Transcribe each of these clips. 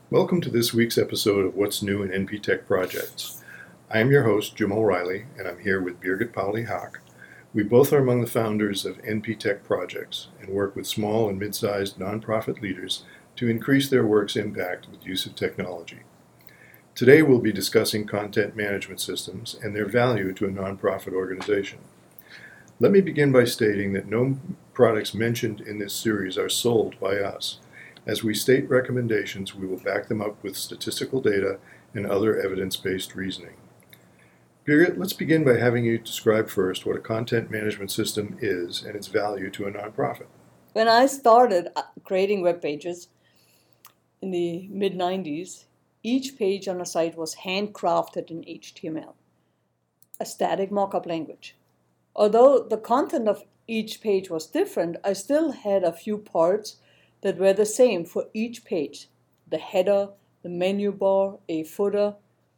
Welcome to this week's episode of What's New in NP Tech Projects. I am your host, Jim O'Reilly, and I'm here with Birgit Pauli-Hack. We both are among the founders of NP Tech Projects and work with small and mid-sized nonprofit leaders to increase their work's impact with use of technology. Today we'll be discussing content management systems and their value to a nonprofit organization. Let me begin by stating that no products mentioned in this series are sold by us. As we state recommendations, we will back them up with statistical data and other evidence-based reasoning. Birgit, let's begin by having you describe first what a content management system is and its value to a nonprofit. When I started creating web pages in the mid-90s, each page on a site was handcrafted in HTML, a static markup language. Although the content of each page was different, I still had a few parts that were the same for each page: the header, the menu bar, a footer.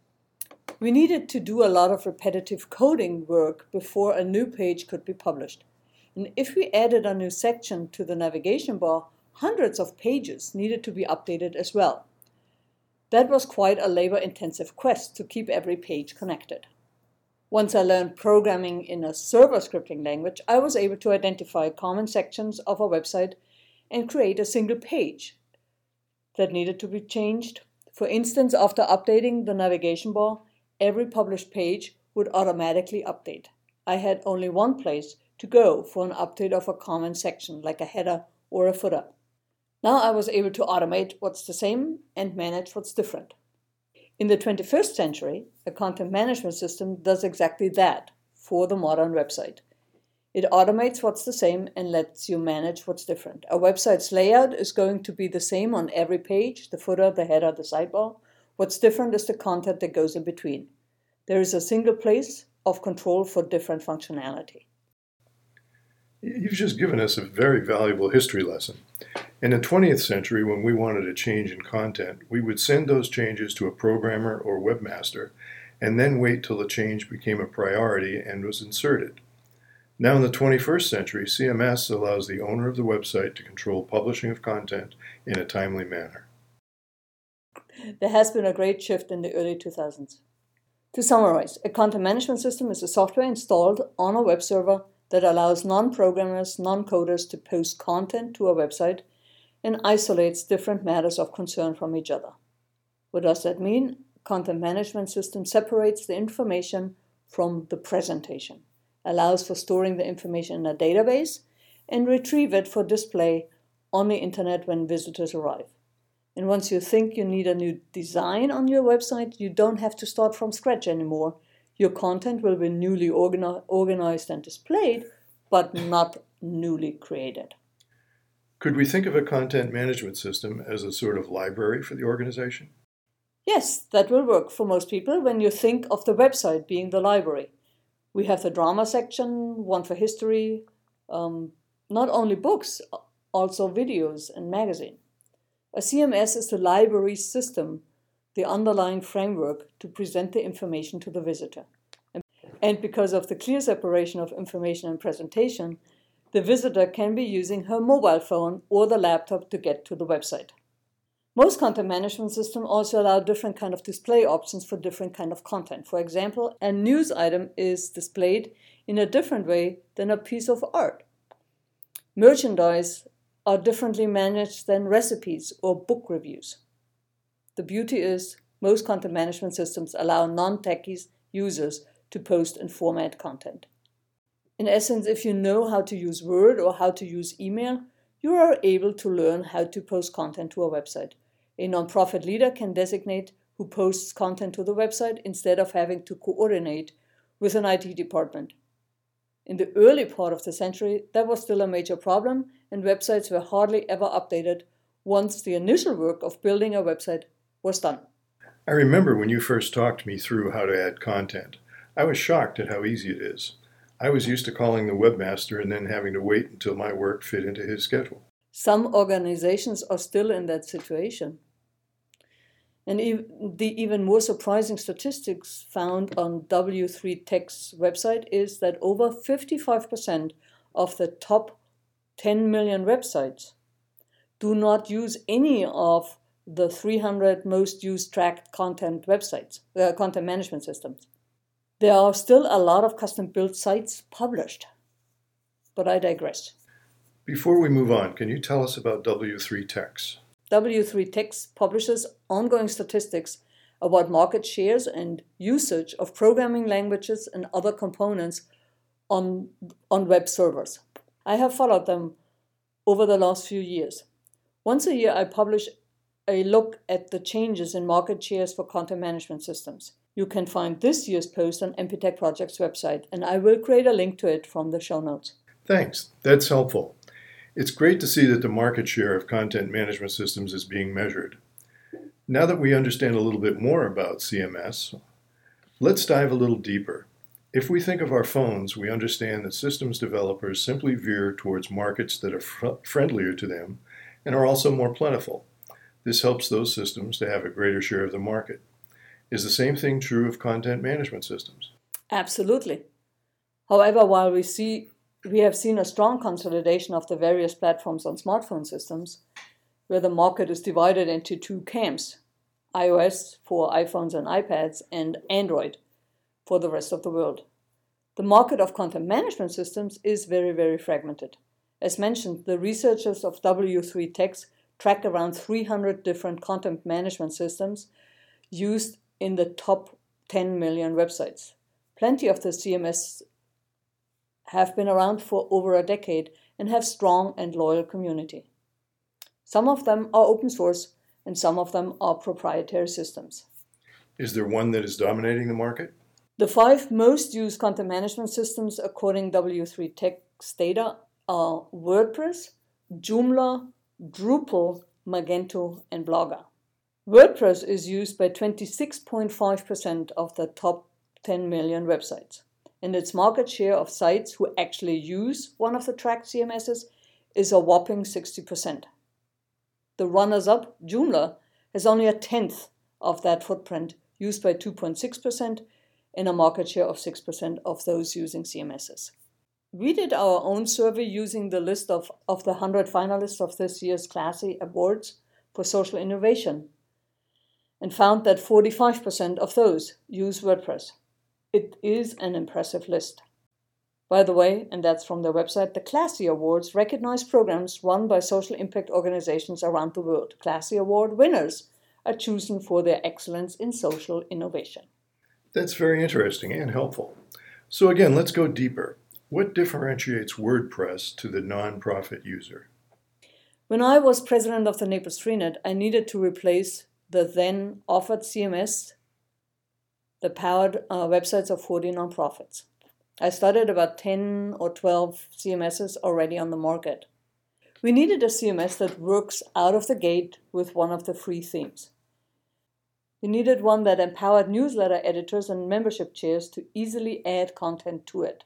We needed to do a lot of repetitive coding work before a new page could be published. And if we added a new section to the navigation bar, hundreds of pages needed to be updated as well. That was quite a labor-intensive quest to keep every page connected. Once I learned programming in a server scripting language, I was able to identify common sections of a website and create a single page that needed to be changed. For instance, after updating the navigation bar, every published page would automatically update. I had only one place to go for an update of a common section, like a header or a footer. Now I was able to automate what's the same and manage what's different. In the 21st century, a content management system does exactly that for the modern website. It automates what's the same and lets you manage what's different. A website's layout is going to be the same on every page: the footer, the header, the sidebar. What's different is the content that goes in between. There is a single place of control for different functionality. You've just given us a very valuable history lesson. In the 20th century, when we wanted a change in content, we would send those changes to a programmer or webmaster and then wait till the change became a priority and was inserted. Now in the 21st century, CMS allows the owner of the website to control publishing of content in a timely manner. There has been a great shift in the early 2000s. To summarize, a content management system is a software installed on a web server that allows non-programmers, non-coders to post content to a website and isolates different matters of concern from each other. What does that mean? Content management system separates the information from the presentation, allows for storing the information in a database, and retrieve it for display on the internet when visitors arrive. And once you think you need a new design on your website, you don't have to start from scratch anymore. Your content will be newly organized and displayed, but not newly created. Could we think of a content management system as a sort of library for the organization? Yes, that will work for most people when you think of the website being the library. We have the drama section, one for history, not only books, also videos and magazine. A CMS is the library system, the underlying framework to present the information to the visitor. And because of the clear separation of information and presentation, the visitor can be using her mobile phone or the laptop to get to the website. Most content management systems also allow different kind of display options for different kind of content. For example, a news item is displayed in a different way than a piece of art. Merchandise are differently managed than recipes or book reviews. The beauty is most content management systems allow non-techies users to post and format content. In essence, if you know how to use Word or how to use email, you are able to learn how to post content to a website. A nonprofit leader can designate who posts content to the website instead of having to coordinate with an IT department. In the early part of the century, that was still a major problem, and websites were hardly ever updated once the initial work of building a website was done. I remember when you first talked me through how to add content. I was shocked at how easy it is. I was used to calling the webmaster and then having to wait until my work fit into his schedule. Some organizations are still in that situation. And the even more surprising statistics found on W3 Tech's website is that over 55% of the top 10 million websites do not use any of the 300 most used tracked content websites, content management systems. There are still a lot of custom-built sites published, but I digress. Before we move on, can you tell us about W3Techs? W3Techs publishes ongoing statistics about market shares and usage of programming languages and other components on web servers. I have followed them over the last few years. Once a year, I publish a look at the changes in market shares for content management systems. You can find this year's post on NP-TEC Project's website, and I will create a link to it from the show notes. Thanks. That's helpful. It's great to see that the market share of content management systems is being measured. Now that we understand a little bit more about CMS, let's dive a little deeper. If we think of our phones, we understand that systems developers simply veer towards markets that are friendlier to them and are also more plentiful. This helps those systems to have a greater share of the market. Is the same thing true of content management systems? Absolutely. However, while we have seen a strong consolidation of the various platforms on smartphone systems, where the market is divided into two camps, iOS for iPhones and iPads, and Android for the rest of the world. The market of content management systems is very, very fragmented. As mentioned, the researchers of W3Techs track around 300 different content management systems used in the top 10 million websites. Plenty of the CMS have been around for over a decade and have strong and loyal community. Some of them are open source and some of them are proprietary systems. Is there one that is dominating the market? The 5 most used content management systems according W3Tech's data are WordPress, Joomla, Drupal, Magento, and Blogger. WordPress is used by 26.5% of the top 10 million websites, and its market share of sites who actually use one of the tracked CMSs is a whopping 60%. The runners-up, Joomla, has only a tenth of that footprint, used by 2.6%, and a market share of 6% of those using CMSs. We did our own survey using the list of the 100 finalists of this year's Classy Awards for Social Innovation, and found that 45% of those use WordPress. It is an impressive list. By the way, and that's from their website, the Classy Awards recognize programs run by social impact organizations around the world. Classy Award winners are chosen for their excellence in social innovation. That's very interesting and helpful. So again, let's go deeper. What differentiates WordPress to the nonprofit user? When I was president of the Naples Freenet, I needed to replace the then offered CMS that powered websites of 40 nonprofits. I studied about 10 or 12 CMSs already on the market. We needed a CMS that works out of the gate with one of the free themes. We needed one that empowered newsletter editors and membership chairs to easily add content to it.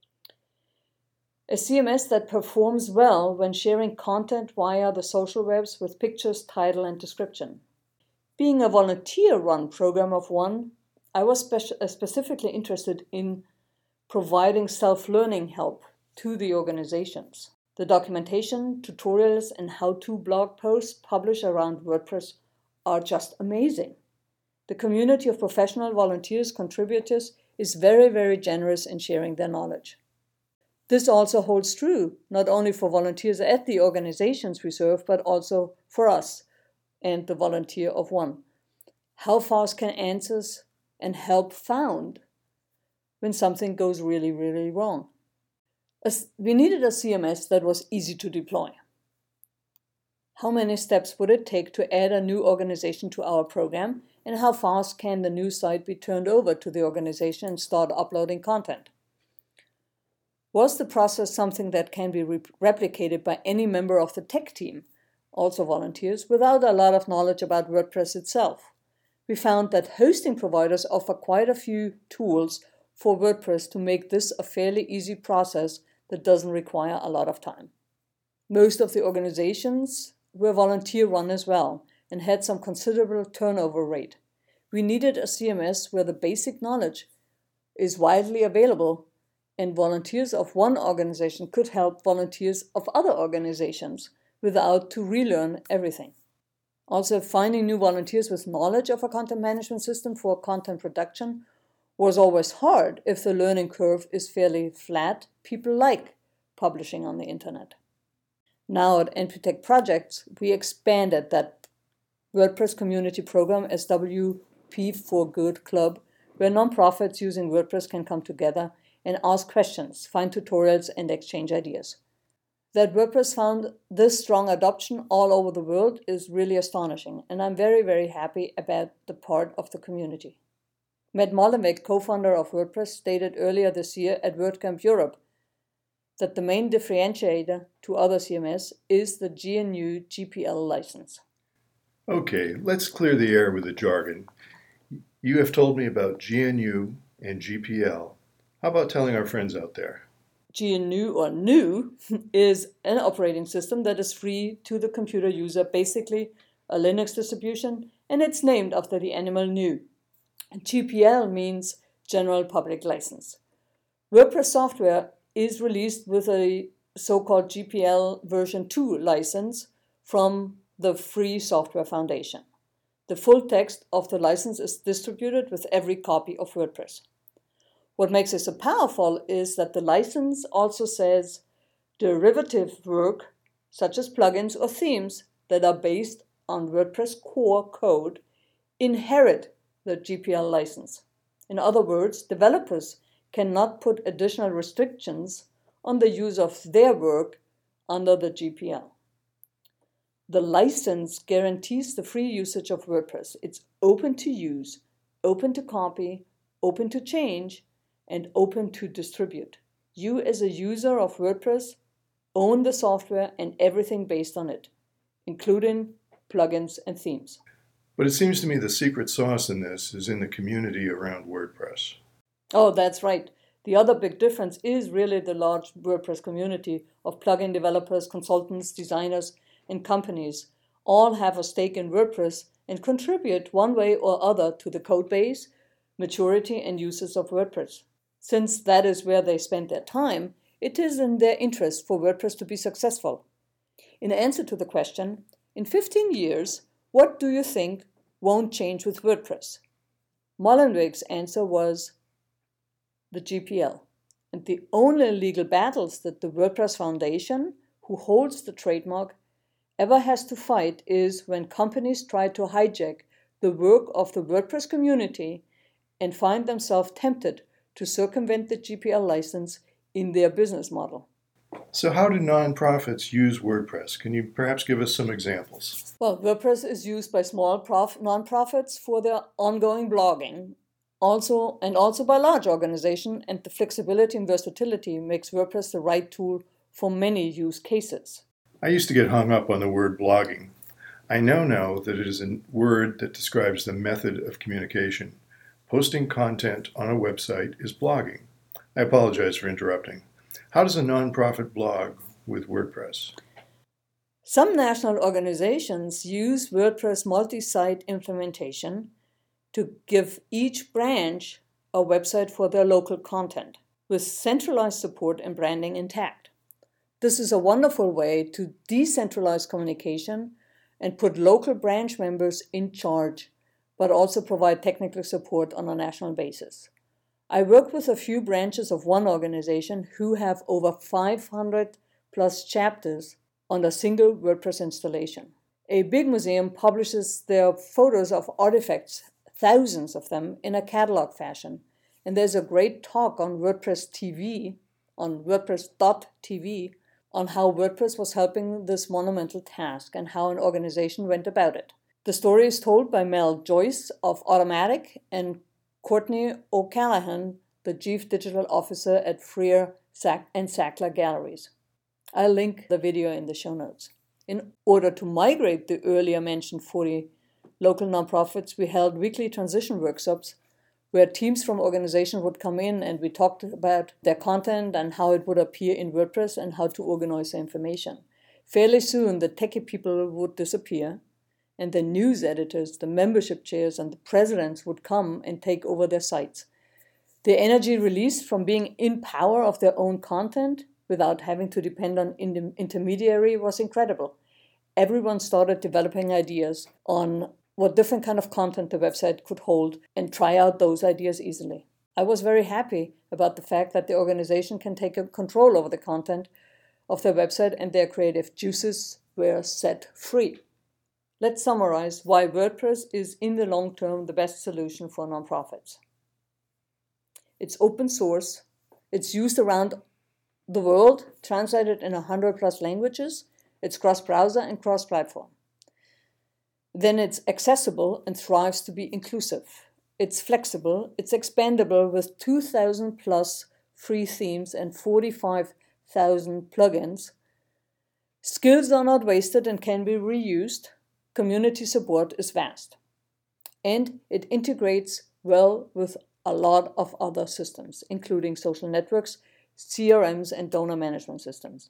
A CMS that performs well when sharing content via the social webs with pictures, title, and description. Being a volunteer-run program of one, I was specifically interested in providing self-learning help to the organizations. The documentation, tutorials, and how-to blog posts published around WordPress are just amazing. The community of professional volunteers, contributors, is very, very generous in sharing their knowledge. This also holds true, not only for volunteers at the organizations we serve, but also for us and the volunteer of one. How fast can answers and help found when something goes really, really wrong? We needed a CMS that was easy to deploy. How many steps would it take to add a new organization to our program, and how fast can the new site be turned over to the organization and start uploading content? Was the process something that can be replicated by any member of the tech team, also volunteers, without a lot of knowledge about WordPress itself? We found that hosting providers offer quite a few tools for WordPress to make this a fairly easy process that doesn't require a lot of time. Most of the organizations were volunteer-run as well and had some considerable turnover rate. We needed a CMS where the basic knowledge is widely available and volunteers of one organization could help volunteers of other organizations without to relearn everything. Also, finding new volunteers with knowledge of a content management system for content production was always hard if the learning curve is fairly flat. People like publishing on the internet. Now at NPTech Projects, we expanded that WordPress community program as WP for Good Club, where nonprofits using WordPress can come together and ask questions, find tutorials, and exchange ideas. That WordPress found this strong adoption all over the world is really astonishing, and I'm very, very happy about the part of the community. Matt Molenbeek, co-founder of WordPress, stated earlier this year at WordCamp Europe that the main differentiator to other CMS is the GNU GPL license. Okay, let's clear the air with the jargon. You have told me about GNU and GPL. How about telling our friends out there? GNU or GNU is an operating system that is free to the computer user, basically a Linux distribution, and it's named after the animal gnu. GPL means General Public License. WordPress software is released with a so-called GPL version 2 license from the Free Software Foundation. The full text of the license is distributed with every copy of WordPress. What makes it so powerful is that the license also says derivative work, such as plugins or themes that are based on WordPress core code, inherit the GPL license. In other words, developers cannot put additional restrictions on the use of their work under the GPL. The license guarantees the free usage of WordPress. It's open to use, open to copy, open to change, and open to distribute. You as a user of WordPress own the software and everything based on it, including plugins and themes. But it seems to me the secret sauce in this is in the community around WordPress. Oh, that's right. The other big difference is really the large WordPress community of plugin developers, consultants, designers, and companies. All have a stake in WordPress and contribute one way or other to the code base, maturity, and uses of WordPress. Since that is where they spend their time, it is in their interest for WordPress to be successful. In answer to the question, in 15 years, what do you think won't change with WordPress? Molenbeek's answer was the GPL. And the only legal battles that the WordPress Foundation, who holds the trademark, ever has to fight is when companies try to hijack the work of the WordPress community and find themselves tempted to circumvent the GPL license in their business model. So how do nonprofits use WordPress? Can you perhaps give us some examples? Well, WordPress is used by small nonprofits for their ongoing blogging, also by large organizations, and the flexibility and versatility makes WordPress the right tool for many use cases. I used to get hung up on the word blogging. I now know that it is a word that describes the method of communication. Posting content on a website is blogging. I apologize for interrupting. How does a nonprofit blog with WordPress? Some national organizations use WordPress multi-site implementation to give each branch a website for their local content, with centralized support and branding intact. This is a wonderful way to decentralize communication and put local branch members in charge, but also provide technical support on a national basis. I work with a few branches of one organization who have over 500 plus chapters on a single WordPress installation. A big museum publishes their photos of artifacts, thousands of them, in a catalog fashion. And there's a great talk on WordPress TV, on WordPress.tv, on how WordPress was helping this monumental task and how an organization went about it. The story is told by Mel Joyce of Automattic and Courtney O'Callaghan, the Chief Digital Officer at Freer and Sackler Galleries. I'll link the video in the show notes. In order to migrate the earlier mentioned 40 local nonprofits, we held weekly transition workshops where teams from organizations would come in and we talked about their content and how it would appear in WordPress and how to organize the information. Fairly soon, the techie people would disappear, and the news editors, the membership chairs, and the presidents would come and take over their sites. The energy released from being in power of their own content without having to depend on intermediary was incredible. everyone started developing ideas on what different kind of content the website could hold and try out those ideas easily. I was very happy about the fact that the organization can take control over the content of their website and their creative juices were set free. Let's summarize why WordPress is in the long term the best solution for nonprofits. It's open source, it's used around the world, translated in 100+ languages, it's cross-browser and cross-platform. Then it's accessible and thrives to be inclusive. It's flexible, it's expandable with 2,000+ free themes and 45,000 plugins. Skills are not wasted and can be reused. Community support is vast. And it integrates well with a lot of other systems, including social networks, CRMs, and donor management systems.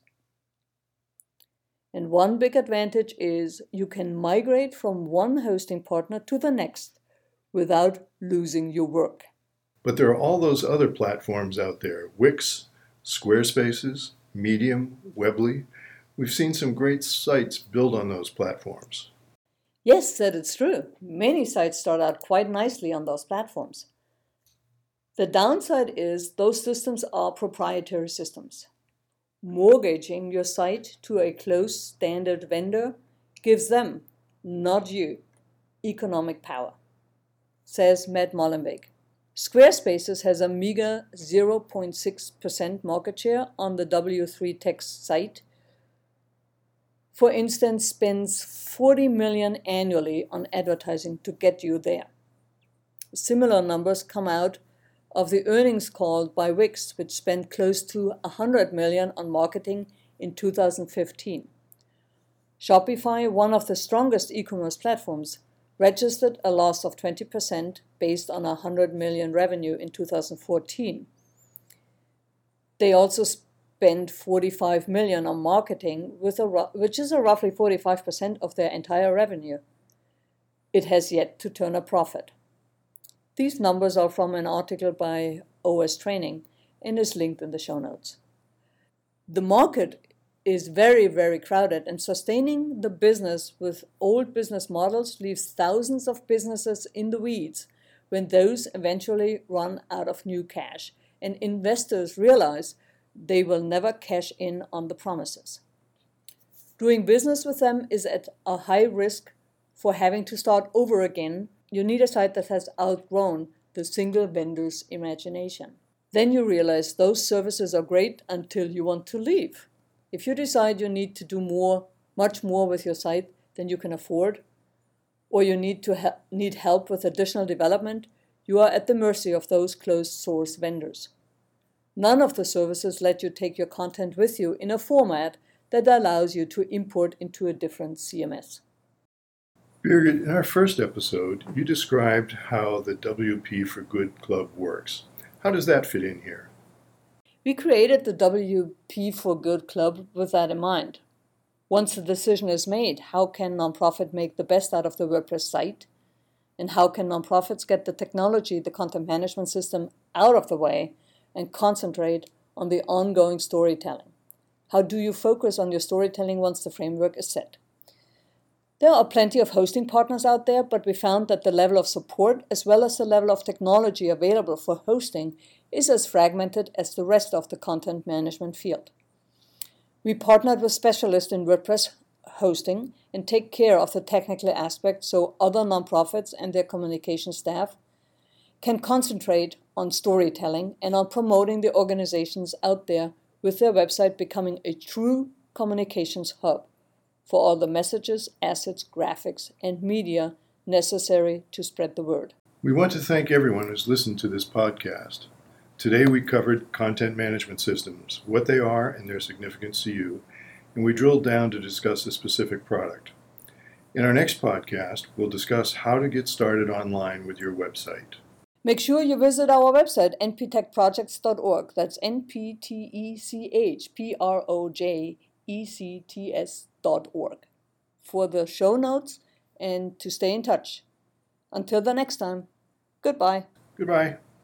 And one big advantage is you can migrate from one hosting partner to the next without losing your work. But there are all those other platforms out there, Wix, Squarespaces, Medium, Weebly. We've seen some great sites built on those platforms. Yes, that is true. Many sites start out quite nicely on those platforms. The downside is those systems are proprietary systems. Mortgaging your site to a closed standard vendor gives them, not you, economic power, says Matt Mullenweg. Squarespaces has a meager 0.6% market share on the W3 Tech site. For instance, spends $40 million annually on advertising to get you there. Similar numbers come out of the earnings call by Wix, which spent close to $100 million on marketing in 2015. Shopify, one of the strongest e-commerce platforms, registered a loss of 20% based on $100 million revenue in 2014. They also spent $45 million on marketing, which is roughly 45% of their entire revenue. It has yet to turn a profit. These numbers are from an article by OS Training and is linked in the show notes. The market is very, very crowded, and sustaining the business with old business models leaves thousands of businesses in the weeds when those eventually run out of new cash and investors realize they will never cash in on the promises. Doing business with them is at a high risk for having to start over again. You need a site that has outgrown the single vendor's imagination. Then you realize those services are great until you want to leave. If you decide you need to do much more with your site than you can afford, or you need help with additional development, you are at the mercy of those closed source vendors. None of the services let you take your content with you in a format that allows you to import into a different CMS. Birgit, in our first episode, you described how the WP for Good Club works. How does that fit in here? We created the WP for Good Club with that in mind. Once the decision is made, how can nonprofit make the best out of the WordPress site? And how can nonprofits get the technology, the content management system out of the way and concentrate on the ongoing storytelling? How do you focus on your storytelling once the framework is set? There are plenty of hosting partners out there, but we found that the level of support as well as the level of technology available for hosting is as fragmented as the rest of the content management field. We partnered with specialists in WordPress hosting and take care of the technical aspects so other nonprofits and their communication staff can concentrate on storytelling and on promoting the organizations out there with their website becoming a true communications hub for all the messages, assets, graphics, and media necessary to spread the word. We want to thank everyone who's listened to this podcast. Today we covered content management systems, what they are and their significance to you, and we drilled down to discuss a specific product. In our next podcast, we'll discuss how to get started online with your website. Make sure you visit our website, nptechprojects.org. That's nptechprojects.org for the show notes and to stay in touch. Until the next time, goodbye. Goodbye.